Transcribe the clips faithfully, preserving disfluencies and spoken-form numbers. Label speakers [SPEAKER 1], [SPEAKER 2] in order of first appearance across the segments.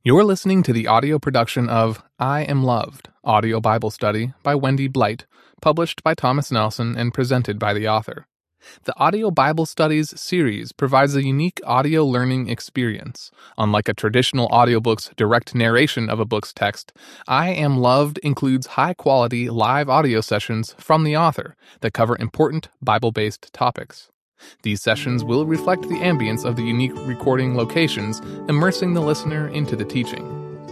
[SPEAKER 1] You're listening to the audio production of I Am Loved, Audio Bible Study by Wendy Blight, published by Thomas Nelson and presented by the author. The Audio Bible Studies series provides a unique audio learning experience. Unlike a traditional audiobook's direct narration of a book's text, I Am Loved includes high-quality live audio sessions from the author that cover important Bible-based topics. These sessions will reflect the ambience of the unique recording locations, immersing the listener into the teaching.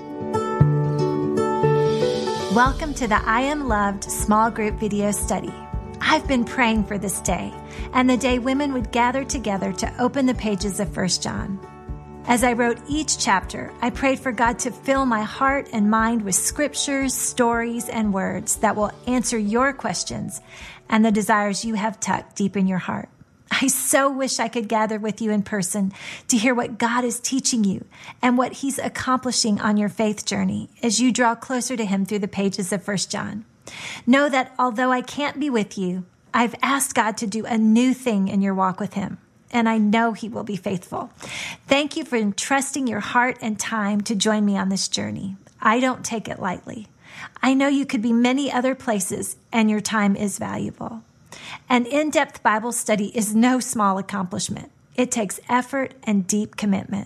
[SPEAKER 2] Welcome to the I Am Loved small group video study. I've been praying for this day, and the day women would gather together to open the pages of First John. As I wrote each chapter, I prayed for God to fill my heart and mind with scriptures, stories, and words that will answer your questions and the desires you have tucked deep in your heart. I so wish I could gather with you in person to hear what God is teaching you and what He's accomplishing on your faith journey as you draw closer to Him through the pages of First John. Know that although I can't be with you, I've asked God to do a new thing in your walk with Him, and I know He will be faithful. Thank you for entrusting your heart and time to join me on this journey. I don't take it lightly. I know you could be many other places, and your time is valuable. An in-depth Bible study is no small accomplishment. It takes effort and deep commitment.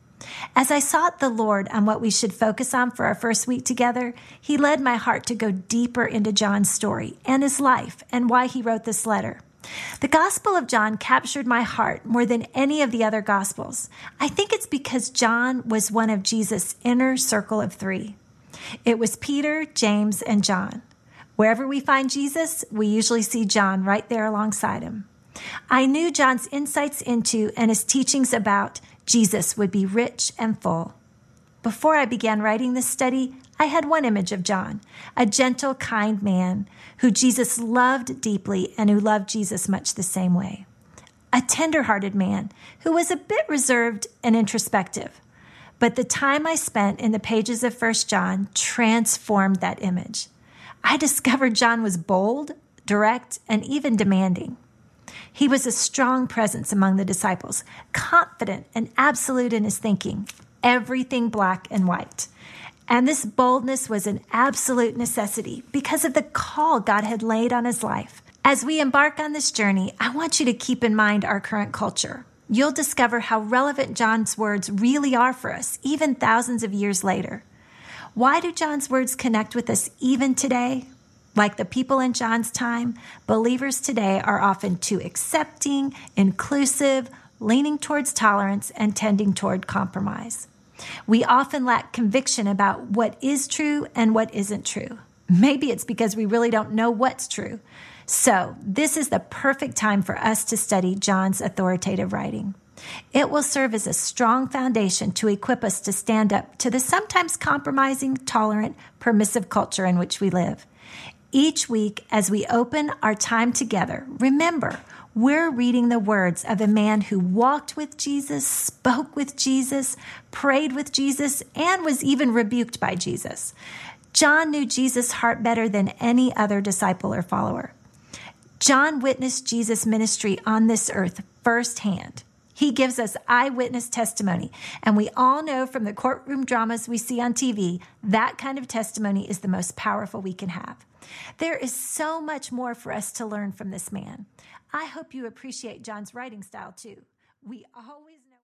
[SPEAKER 2] As I sought the Lord on what we should focus on for our first week together, He led my heart to go deeper into John's story and his life and why he wrote this letter. The Gospel of John captured my heart more than any of the other Gospels. I think it's because John was one of Jesus' inner circle of three. It was Peter, James, and John. Wherever we find Jesus, we usually see John right there alongside him. I knew John's insights into and his teachings about Jesus would be rich and full. Before I began writing this study, I had one image of John, a gentle, kind man who Jesus loved deeply and who loved Jesus much the same way. A tender-hearted man who was a bit reserved and introspective. But the time I spent in the pages of First John transformed that image. I discovered John was bold, direct, and even demanding. He was a strong presence among the disciples, confident and absolute in his thinking, everything black and white. And this boldness was an absolute necessity because of the call God had laid on his life. As we embark on this journey, I want you to keep in mind our current culture. You'll discover how relevant John's words really are for us, even thousands of years later. Why do John's words connect with us even today? Like the people in John's time, believers today are often too accepting, inclusive, leaning towards tolerance, and tending toward compromise. We often lack conviction about what is true and what isn't true. Maybe it's because we really don't know what's true. So this is the perfect time for us to study John's authoritative writing. It will serve as a strong foundation to equip us to stand up to the sometimes compromising, tolerant, permissive culture in which we live. Each week, as we open our time together, remember, we're reading the words of a man who walked with Jesus, spoke with Jesus, prayed with Jesus, and was even rebuked by Jesus. John knew Jesus' heart better than any other disciple or follower. John witnessed Jesus' ministry on this earth firsthand. He gives us eyewitness testimony, and we all know from the courtroom dramas we see on T V, that kind of testimony is the most powerful we can have. There is so much more for us to learn from this man. I hope you appreciate John's writing style too. We always know